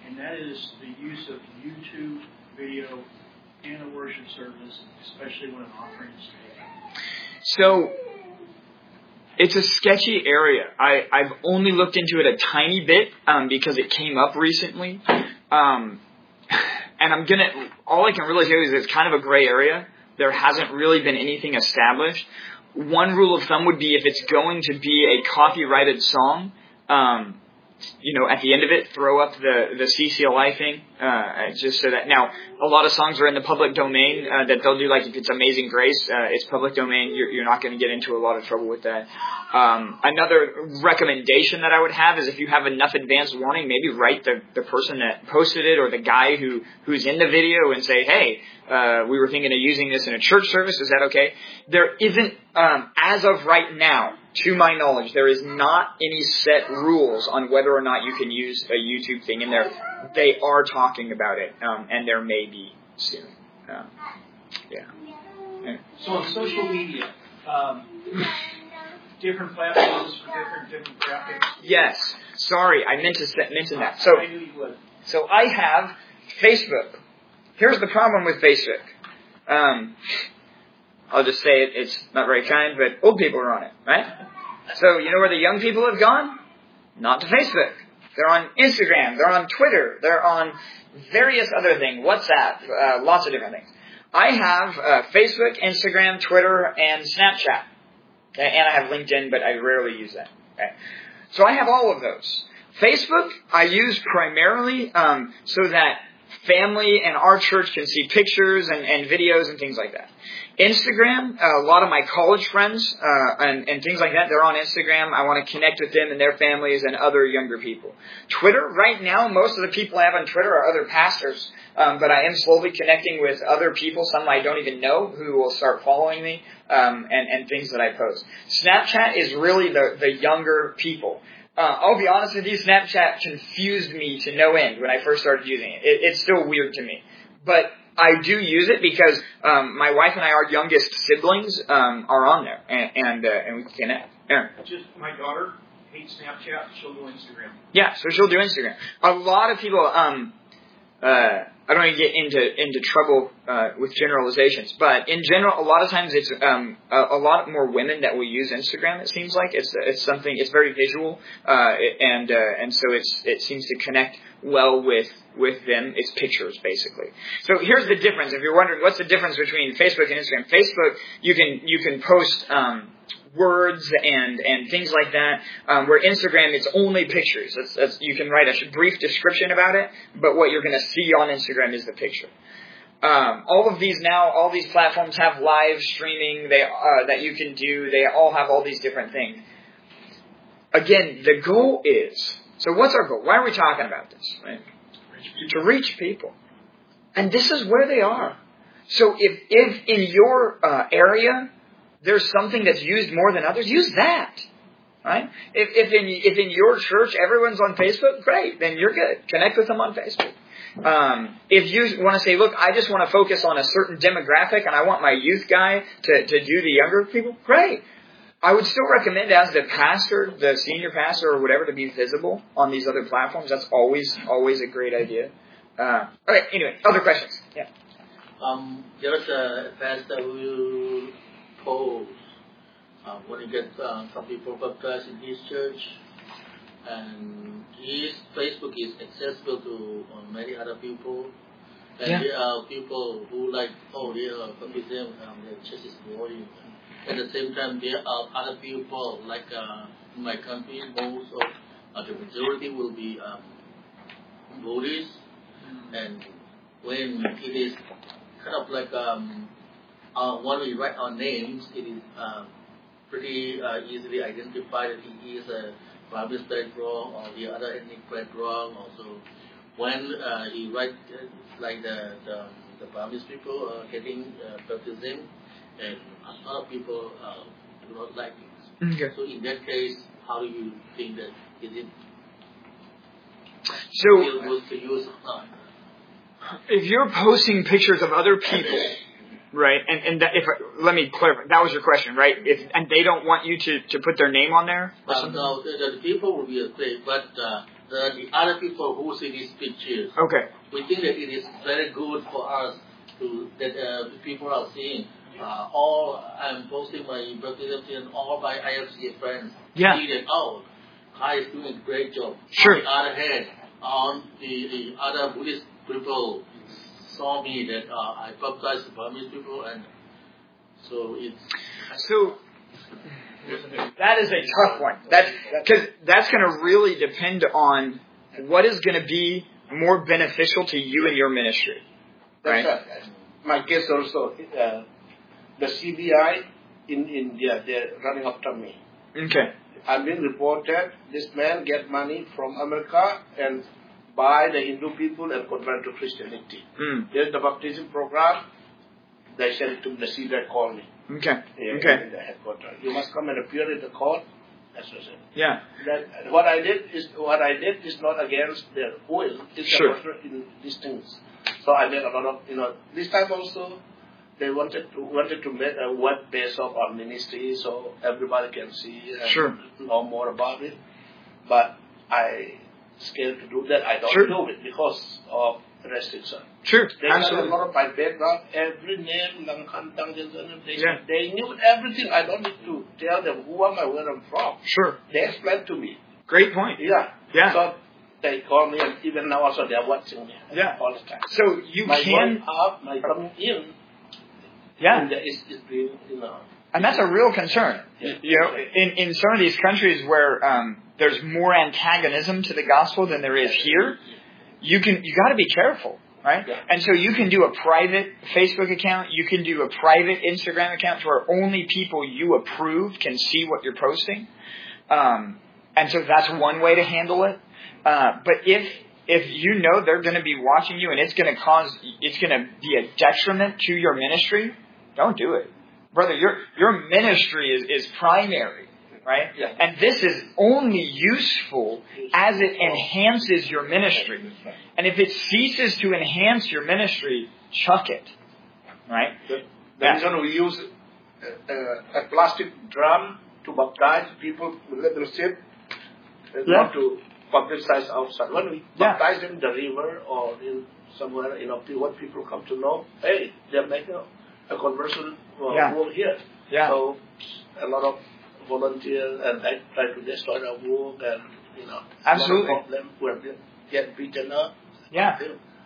[SPEAKER 4] and that is the use of YouTube video in a worship service, especially when an offering is taken.
[SPEAKER 1] So, it's a sketchy area. I've only looked into it a tiny bit because it came up recently. And all I can really tell you is it's kind of a gray area. There hasn't really been anything established. One rule of thumb would be if it's going to be a copyrighted song, at the end of it, throw up the CCLI thing, just so that, now, a lot of songs are in the public domain, that they'll do, like, if it's Amazing Grace, it's public domain, you're not going to get into a lot of trouble with that. Another recommendation that I would have is if you have enough advance warning, maybe write the person that posted it or the guy who's in the video and say, hey, we were thinking of using this in a church service, is that okay? There isn't, as of right now, to my knowledge, there is not any set rules on whether or not you can use a YouTube thing in there. They are talking about it, and there may be soon. Yeah.
[SPEAKER 4] So on social media, different platforms for different demographics.
[SPEAKER 1] Yes. Sorry, I meant to mention that. So
[SPEAKER 4] I knew you would.
[SPEAKER 1] So I have Facebook. Here's the problem with Facebook. I'll just say it, it's not very kind, but old people are on it, right? So you know where the young people have gone? Not to Facebook. They're on Instagram, they're on Twitter, they're on various other things, WhatsApp, lots of different things. I have Facebook, Instagram, Twitter, and Snapchat. Okay? And I have LinkedIn, but I rarely use that. Okay? So I have all of those. Facebook I use primarily so that family and our church can see pictures and videos and things like that. Instagram, a lot of my college friends and things like that, they're on Instagram. I want to connect with them and their families and other younger people. Twitter, right now, most of the people I have on Twitter are other pastors, but I am slowly connecting with other people, some I don't even know, who will start following me and things that I post. Snapchat is really the younger people. I'll be honest with you, Snapchat confused me to no end when I first started using it. It's still weird to me. But I do use it because my wife and I, our youngest siblings, are on there, and we can connect. Yeah.
[SPEAKER 4] Just my daughter hates Snapchat. She'll do Instagram.
[SPEAKER 1] Yeah, so she'll do Instagram. A lot of people. I don't want to get into trouble with generalizations, but in general, a lot of times it's a lot more women that will use Instagram. It seems like it's something. It's very visual, and so it seems to connect well with them. It's pictures basically. So here's the difference. If you're wondering what's the difference between Facebook and Instagram, Facebook you can post words and things like that. Where Instagram, it's only pictures. You can write a brief description about it, but what you're going to see on Instagram is the picture. All these platforms have live streaming that you can do. They all have all these different things. Again, the goal is, so what's our goal? Why are we talking about this? Right? To reach people. And this is where they are. So if in your area there's something that's used more than others, use that. Right? If in your church everyone's on Facebook, great, then you're good. Connect with them on Facebook. If you want to say, look, I just want to focus on a certain demographic and I want my youth guy to do the younger people, great. I would still recommend as the pastor, the senior pastor or whatever, to be visible on these other platforms. That's always a great idea. Okay, anyway, other questions? Yeah.
[SPEAKER 10] There's a pastor who posts when he gets some people baptized in his church, and his Facebook is accessible to many other people. And there are people who they are baptism, their church is growing. At the same time, there are other people, like in my country, most of the majority will be Buddhist. And when it is kind of like when we write our names, it is pretty easily identified that he is a Burmese background or the other ethnic background. Also, when he writes like the Burmese people getting baptism, and a lot of people do not like it. Okay. So in that case, how do you think that is it still good to use?
[SPEAKER 1] If you're posting pictures of other people, right? And let me clarify. That was your question, right? And they don't want you to put their name on there?
[SPEAKER 10] No, the people will be okay, but the other people who see these pictures.
[SPEAKER 1] Okay.
[SPEAKER 10] We think that it is very good for us that people are seeing. All I'm posting my baptism and all my IFC friends see that Kai is doing a great job.
[SPEAKER 1] Sure.
[SPEAKER 10] On the other hand, the other Buddhist people saw me that I baptized the Burmese people, and so it's
[SPEAKER 1] that is a tough one. Because that's going to really depend on what is going to be more beneficial to you and your ministry. Right?
[SPEAKER 11] That's right. My case also, the CBI in India, they're running after me.
[SPEAKER 1] Okay.
[SPEAKER 11] I've been reported this man get money from America and buy the Hindu people and convert to Christianity. There's the baptism program. They sent it to the CBI, call me.
[SPEAKER 1] Okay.
[SPEAKER 11] In the headquarters. You must come and appear in the court. That's what I said.
[SPEAKER 1] Yeah.
[SPEAKER 11] What I did is not against their will. It's in these things. So I made a lot of, this time also, they wanted to make a web base of our ministry so everybody can see and know more about it. But I scared to do that. I don't do it because of restriction.
[SPEAKER 1] Sure,
[SPEAKER 11] they
[SPEAKER 1] absolutely.
[SPEAKER 11] Got a lot of my background, every name, they knew everything. I don't need to tell them who am I, where I'm from.
[SPEAKER 1] Sure.
[SPEAKER 11] They explained to me.
[SPEAKER 1] Great point.
[SPEAKER 11] Yeah. So they call me, and even now also they are watching me all the time.
[SPEAKER 1] So you
[SPEAKER 11] my
[SPEAKER 1] can...
[SPEAKER 11] going out, my coming in, is being,
[SPEAKER 1] And that's a real concern. In some of these countries where there's more antagonism to the gospel than there is here, you got to be careful, right? Yeah. And so you can do a private Facebook account, you can do a private Instagram account where only people you approve can see what you're posting, and so that's one way to handle it. But if you know they're going to be watching you and it's going to be a detriment to your ministry, don't do it. Brother, your ministry is primary, right? Yeah. And this is only useful as it enhances your ministry. And if it ceases to enhance your ministry, chuck it, right?
[SPEAKER 11] The reason we use a plastic drum to baptize people, let them sit, not to publicize outside. When we baptize them in the river or in somewhere, what people come to know, hey, they're making a conversion work here. Yeah. So a lot of volunteers and I try to destroy our work and
[SPEAKER 1] absolutely.
[SPEAKER 11] A lot of them were get beaten up.
[SPEAKER 1] Yeah.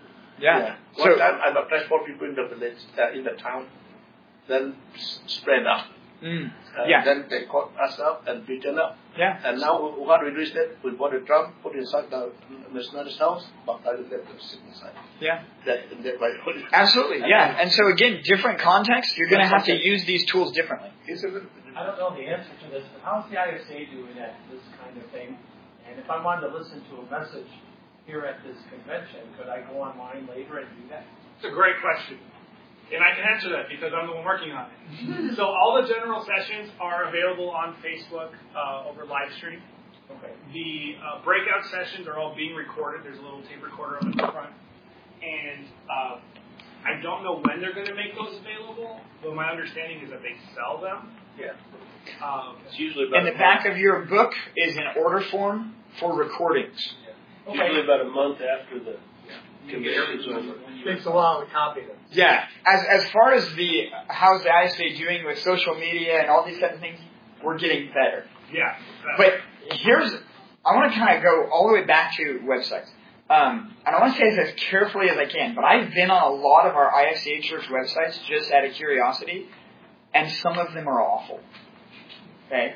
[SPEAKER 11] One time I baptized 4 people in the village, in the town, then spread out. Then they caught us up and beaten up.
[SPEAKER 1] Yeah.
[SPEAKER 11] And now what we do is that we bought a drum, put it inside the missionary's house, baptized them, let them sit inside.
[SPEAKER 1] Yeah.
[SPEAKER 11] Absolutely.
[SPEAKER 1] Yeah. And so again, different contexts, you're going to have to use these tools differently.
[SPEAKER 12] I don't know the answer to this, but how's the ISA doing this kind of thing? And if I wanted to listen to a message here at this convention, could I go online later and do that?
[SPEAKER 2] It's a great question. And I can answer that because I'm the one working on it. So all the general sessions are available on Facebook over live stream. Okay. The breakout sessions are all being recorded. There's a little tape recorder on the front. And I don't know when they're going to make those available, but my understanding is that they sell them.
[SPEAKER 3] Yeah. It's usually about
[SPEAKER 1] in the back of your book is an order form for recordings.
[SPEAKER 3] Yeah. Okay. Usually about a month after the convention's over.
[SPEAKER 8] Takes a while to copy them.
[SPEAKER 1] Yeah. As far as how's the ISA doing with social media and all these kinds of things, we're getting better.
[SPEAKER 2] Yeah.
[SPEAKER 1] But I want to kind of go all the way back to websites. And I want to say this as carefully as I can, but I've been on a lot of our IFCA Church websites just out of curiosity, and some of them are awful. Okay?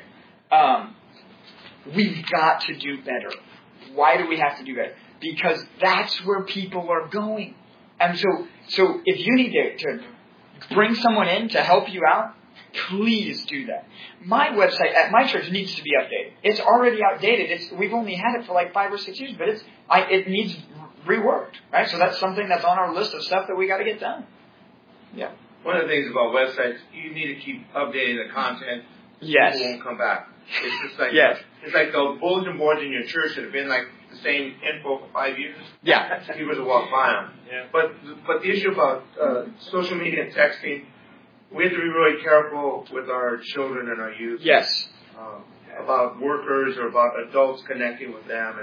[SPEAKER 1] We've got to do better. Why do we have to do better? Because that's where people are going. And so if you need to bring someone in to help you out, please do that. My website at my church needs to be updated. It's already outdated. We've only had it for like 5 or 6 years, but it needs reworked, right? So that's something that's on our list of stuff that we got to get done. Yeah.
[SPEAKER 6] One of the things about websites, you need to keep updating the content.
[SPEAKER 1] Yes.
[SPEAKER 6] People won't come back. It's just like
[SPEAKER 1] it's
[SPEAKER 6] like the bulletin boards in your church that have been like the same info for 5 years.
[SPEAKER 1] Yeah.
[SPEAKER 6] People just walk by them. Yeah. But the issue about social media and texting, we have to be really careful with our children and our youth.
[SPEAKER 1] Yes.
[SPEAKER 6] About workers or about adults connecting with them and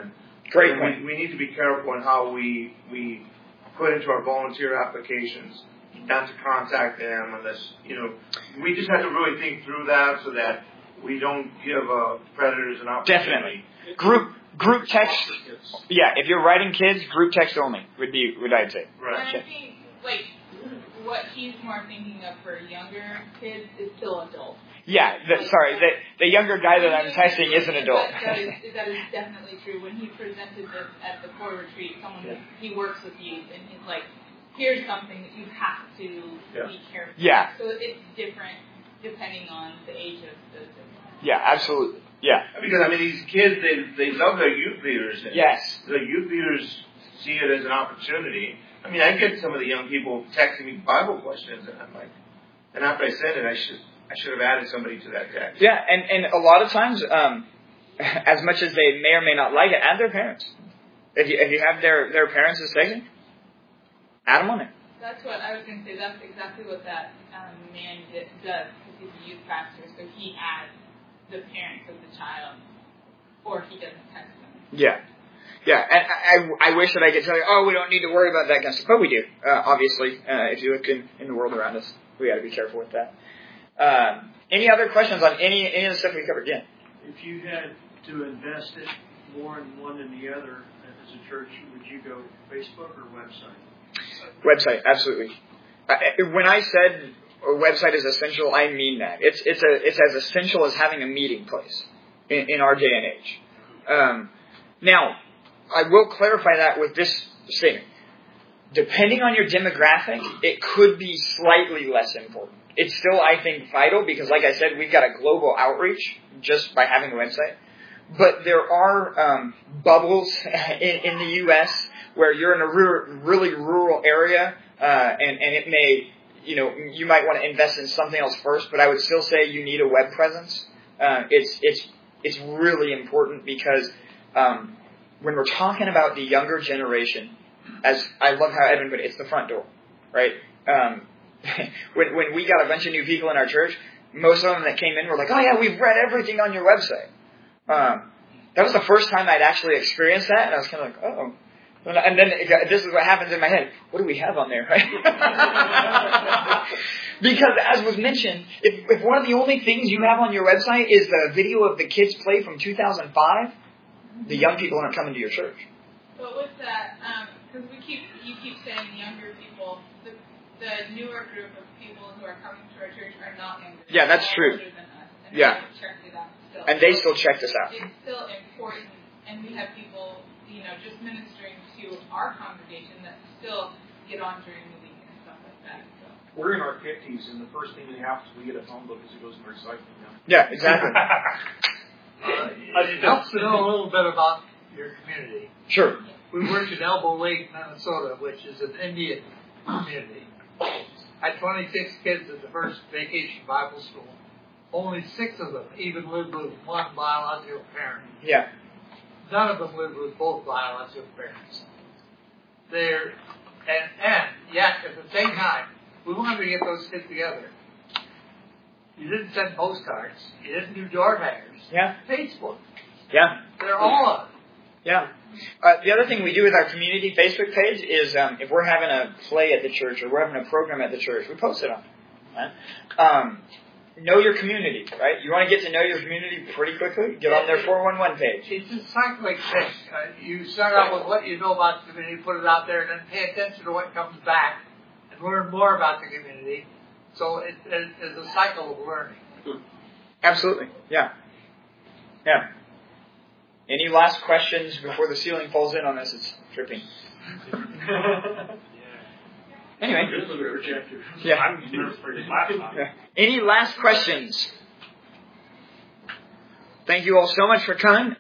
[SPEAKER 1] Great point.
[SPEAKER 6] We need to be careful in how we put into our volunteer applications not to contact them unless, we just have to really think through that so that we don't give predators an opportunity.
[SPEAKER 1] Definitely. Group text. Yeah, if you're writing kids, group text only would I'd say.
[SPEAKER 9] Right. And I think, what he's more thinking of for younger kids is still adult.
[SPEAKER 1] Yeah, the younger guy that I'm texting is an adult.
[SPEAKER 9] That is definitely true. When he presented this at the core retreat, he works with youth, and he's like, here's something that you have to be careful.
[SPEAKER 1] Yeah.
[SPEAKER 9] So it's different depending on the age of the device.
[SPEAKER 1] Yeah, absolutely. Yeah.
[SPEAKER 6] Because, these kids, they love their youth leaders.
[SPEAKER 1] Yes.
[SPEAKER 6] The youth leaders see it as an opportunity. I get some of the young people texting me Bible questions, and I'm like, and after I send it, I should have added somebody to that text.
[SPEAKER 1] Yeah, and a lot of times, as much as they may or may not like it, add their parents. If you have their parents as texting, add them on there.
[SPEAKER 9] That's what I was going to say. That's exactly what that man does, because he's a youth pastor. So he adds the parents of the child, or he doesn't text them.
[SPEAKER 1] Yeah. Yeah, and I wish that I could tell you, we don't need to worry about that kind of stuff. But we do, obviously. If you look in the world around us, we got to be careful with that. Any other questions on any of the stuff we covered? Yeah.
[SPEAKER 4] If you had to invest it more in one than the other as a church, would you go Facebook or website?
[SPEAKER 1] Website, absolutely. When I said a website is essential, I mean that. It's as essential as having a meeting place in our day and age. Now, I will clarify that with this statement. Depending on your demographic, it could be slightly less important. It's still, I think, vital because, like I said, we've got a global outreach just by having a website. But there are bubbles in the U.S. where you're in a really rural area, and it may, you might want to invest in something else first. But I would still say you need a web presence. It's really important because when we're talking about the younger generation, as I love how Edwin put it, it's the front door, right? When we got a bunch of new people in our church, most of them that came in were like, "Oh yeah, we've read everything on your website." That was the first time I'd actually experienced that, and I was kind of like, "Oh." And then this is what happens in my head. What do we have on there, right? Because as was mentioned, if one of the only things you have on your website is the video of the kids play from 2005, the young people aren't coming to your church.
[SPEAKER 9] But with that, because you keep saying younger people, the newer group of people who are coming to our church are not younger.
[SPEAKER 1] Yeah, that's true.
[SPEAKER 9] Older than us, and
[SPEAKER 1] yeah.
[SPEAKER 9] Still.
[SPEAKER 1] And they still check this out.
[SPEAKER 9] It's still important, and we have people, just ministering to our congregation that still get on during the week and stuff like that. So.
[SPEAKER 2] We're in our 50s, and the first thing that happens we get a phone book is it goes in recycling now.
[SPEAKER 1] Yeah, exactly.
[SPEAKER 8] It helps to know a little bit about your community.
[SPEAKER 1] Sure.
[SPEAKER 8] We worked in Elbow Lake, Minnesota, which is an Indian community. I had 26 kids at the first vacation Bible school. Only 6 of them even lived with one biological parent.
[SPEAKER 1] Yeah.
[SPEAKER 8] None of them lived with both biological parents. And yet, at the same time, we wanted to get those kids together. You didn't send postcards. You didn't do door hangers.
[SPEAKER 1] Yeah.
[SPEAKER 8] Facebook.
[SPEAKER 1] Yeah.
[SPEAKER 8] They're all on it.
[SPEAKER 1] Yeah. The other thing we do with our community Facebook page is if we're having a play at the church or we're having a program at the church, we post it on it. Right? Know your community, right? You want to get to know your community pretty quickly? Get on their 411 page.
[SPEAKER 8] It's a cyclic thing. You start out with what you know about the community, put it out there, and then pay attention to what comes back and learn more about the community. So it's a cycle of learning.
[SPEAKER 1] Absolutely. Yeah. Yeah. Any last questions before the ceiling falls in on us? It's tripping. Anyway. Yeah. Any last questions? Thank you all so much for coming.